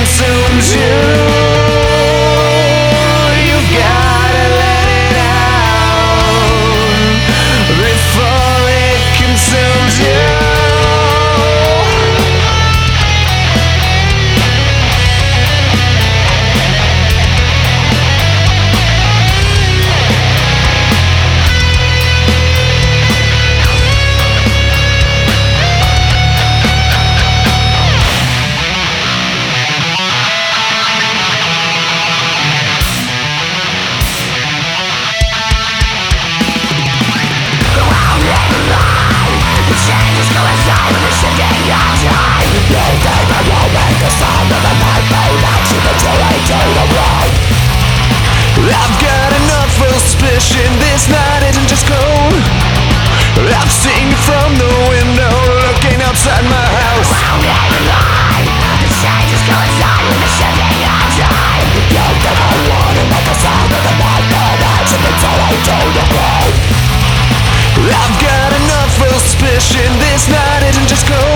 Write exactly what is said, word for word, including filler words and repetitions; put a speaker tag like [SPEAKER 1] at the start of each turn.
[SPEAKER 1] consumes you. You've gotta let it out before it consumes you. I've got enough suspicion this night isn't just cold. I've seen you from the window looking outside my house. Around every line, the change is going on with the shifting of time. You think I want to make a sound of the night, but that's until I do the right. I've got enough suspicion this night isn't just cold.